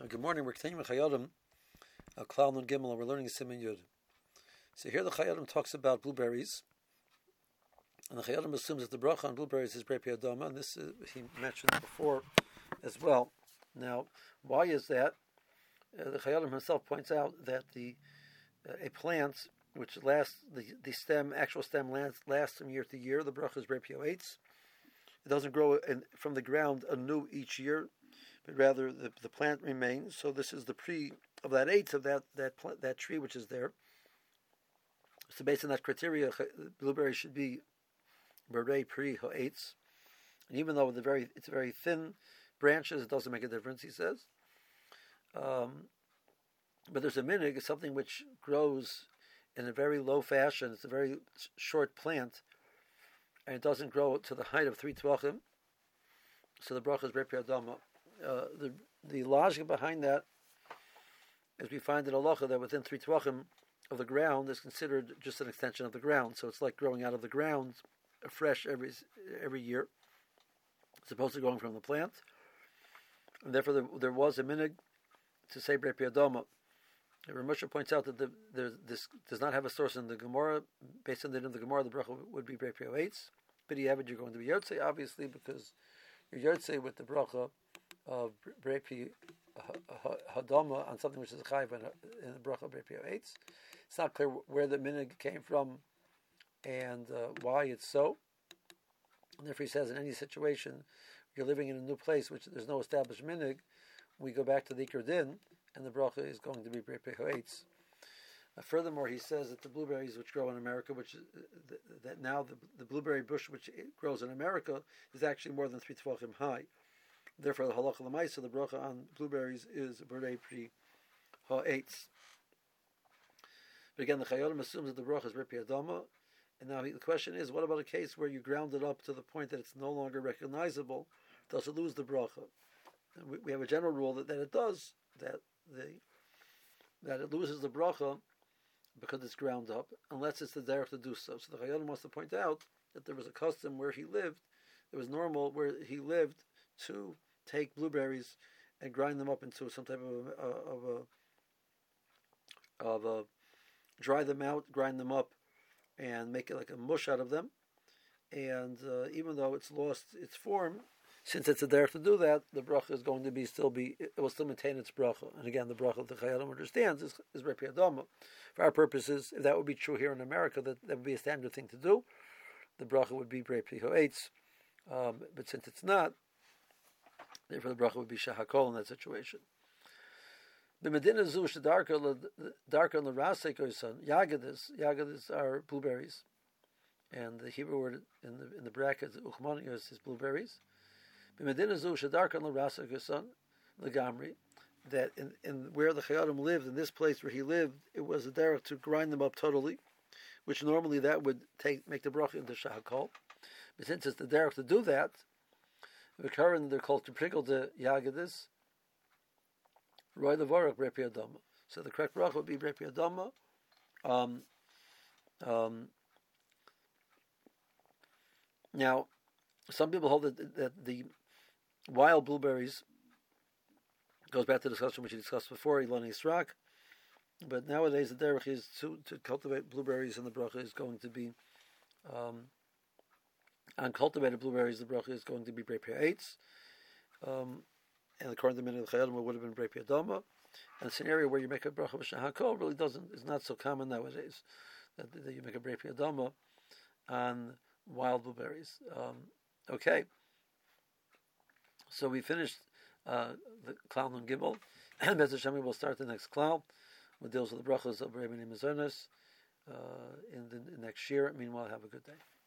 Good morning. We're continuing Chayodim, Klal Nun Gimel, and we're learning Siman Yud. So here the Chayodim talks about blueberries, and the Chayodim assumes that the bracha on blueberries is Brei Adama, and this he mentioned before as well. Now, why is that? The Chayodim himself points out that a plant which lasts, the actual stem lasts from year to year. The bracha is Brei Eitz. It doesn't grow from the ground anew each year, but rather the plant remains. So this is the pre of that eitz of that tree which is there. So based on that criteria, blueberry should be berei pri ha'etz. And even though it's very thin branches, it doesn't make a difference, he says. But there's a minig, something which grows in a very low fashion. It's a very short plant, and it doesn't grow to the height of 3 tvachim. So the bracha is Brei Adama. The logic behind that is we find in halacha that within 3 tvachim of the ground is considered just an extension of the ground. So it's like growing out of the ground fresh every year, as opposed to growing from the plant. And therefore there was a minig to say Brei Adama. Ramosha points out that this does not have a source in the Gemara. Based on the Gemara, the bracha would be Brei Eitz. But you're going to be Yotzei, obviously, because you're Yotzei with the bracha of Brei Hadama on something which is a chayv in the bracha of Brei Eitz. It's not clear where the minig came from and why it's so. And therefore he says in any situation, you're living in a new place which there's no established minig, we go back to the Iker Din, and the bracha is going to be Brei Eitz. Furthermore, he says that the blueberries which grow in America, that now the blueberry bush which grows in America is actually more than 3 tvachim high. Therefore, the halacha l'maisa, the bracha on blueberries is Berei Pri Ha'etz. But again, the Chayodim assumes that the bracha is Brei Adama. And now the question is, what about a case where you ground it up to the point that it's no longer recognizable? Does it lose the bracha? And we have a general rule that it does, that it loses the bracha because it's ground up, unless it's the derech to do so. So the Chayodim wants to point out that there was a custom where he lived, it was normal where he lived to take blueberries and grind them up into some type of a dry them out, grind them up, and make it like a mush out of them. And even though it's lost its form, since it's a derech to do that, the bracha is going to it will still maintain its bracha. And again, the bracha the Chayyim understands is Brei Adama. For our purposes, if that would be true here in America, that would be a standard thing to do. The bracha would be Brei Eitz. But since it's not, therefore the bracha would be Shahakol in that situation. The Medina Zu Shadarka and the Rasek Yagadas are blueberries. And the Hebrew word in the brackets, Uchmanios, is blueberries. The Medina Zu Shadarka and the Rasek Lagamri, that in where the Chayadim lived, in this place where he lived, it was a derech to grind them up totally, which normally that would make the bracha into Shahakol. But since it's the derech to do that, the current they're called to prickle the Yagadas, Roy the Vorach Brei Adama. So the correct bracha would be Brei Adama. Now, some people hold that the wild blueberries goes back to the discussion which he discussed before, Ilani Yisrak. But nowadays the derech is to cultivate blueberries, and the bracha is going to be on cultivated blueberries. The bracha is going to be Brei Eitz. And according to many of the Chayadim, it would have been Brei Adama. And it's an area where you make a bracha b'shahakol really is not so common nowadays, that you make a Brei Adama on wild blueberries. Okay. So we finished the Klal Nun Gimel. And Bez Hashem, we will start the next Klal, which deals with the brachas of Brei Minim Mazonos in the next year. Meanwhile, have a good day.